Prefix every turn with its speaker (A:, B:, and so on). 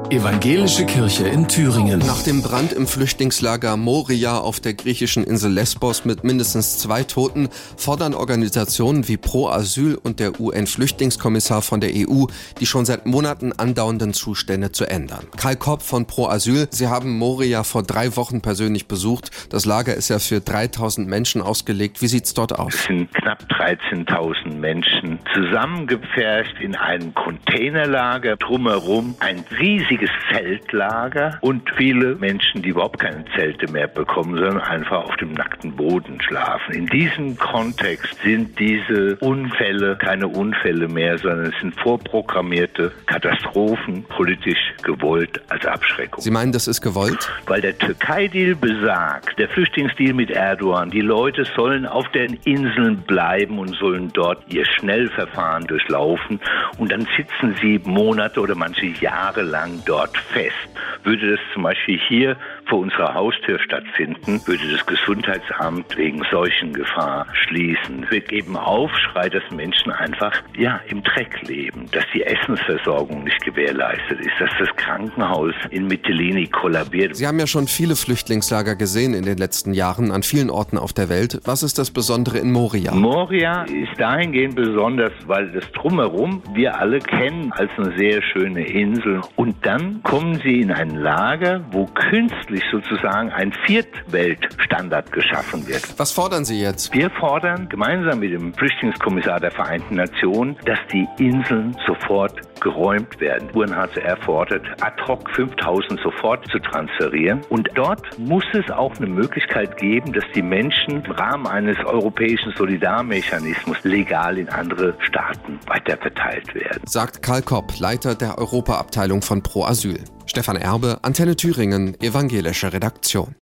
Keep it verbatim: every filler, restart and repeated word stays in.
A: Evangelische Kirche in Thüringen.
B: Nach dem Brand im Flüchtlingslager Moria auf der griechischen Insel Lesbos mit mindestens zwei Toten fordern Organisationen wie Pro Asyl und der U N-Flüchtlingskommissar von der E U, die schon seit Monaten andauernden Zustände zu ändern. Karl Kopp von Pro Asyl, Sie haben Moria vor drei Wochen persönlich besucht. Das Lager ist ja für dreitausend Menschen ausgelegt. Wie sieht's dort aus?
C: Es sind knapp dreizehntausend Menschen zusammengepfercht in einem Containerlager, drumherum ein riesiges Zeltlager und viele Menschen, die überhaupt keine Zelte mehr bekommen, sondern einfach auf dem nackten Boden schlafen. In diesem Kontext sind diese Unfälle keine Unfälle mehr, sondern es sind vorprogrammierte Katastrophen, politisch gewollt als Abschreckung.
B: Sie meinen, das ist gewollt?
C: Weil der Türkei-Deal besagt, der Flüchtlingsdeal mit Erdogan, die Leute sollen auf den Inseln bleiben und sollen dort ihr Schnellverfahren durchlaufen und dann sitzen sie Monate oder manche Jahre lang dort fest. Würde das zum Beispiel hier vor unserer Haustür stattfinden, würde das Gesundheitsamt wegen Seuchengefahr schließen. Wir geben Aufschrei, dass Menschen einfach ja im Dreck leben, dass die Essensversorgung nicht gewährleistet ist, dass das Krankenhaus in Mytilene kollabiert.
B: Sie haben ja schon viele Flüchtlingslager gesehen in den letzten Jahren an vielen Orten auf der Welt. Was ist das Besondere in Moria?
C: Moria ist dahingehend besonders, weil das Drumherum wir alle kennen als eine sehr schöne Insel. Und dann kommen sie in ein Lager, wo künstlich sozusagen ein Viertweltstandard geschaffen wird.
B: Was fordern Sie jetzt?
C: Wir fordern gemeinsam mit dem Flüchtlingskommissar der Vereinten Nationen, dass die Inseln sofort geräumt werden. U N H C R fordert, ad hoc fünftausend sofort zu transferieren. Und dort muss es auch eine Möglichkeit geben, dass die Menschen im Rahmen eines europäischen Solidarmechanismus legal in andere Staaten weiterverteilt werden.
B: Sagt Karl Kopp, Leiter der Europaabteilung von Pro Asyl. Stefan Erbe, Antenne Thüringen, evangelische Redaktion.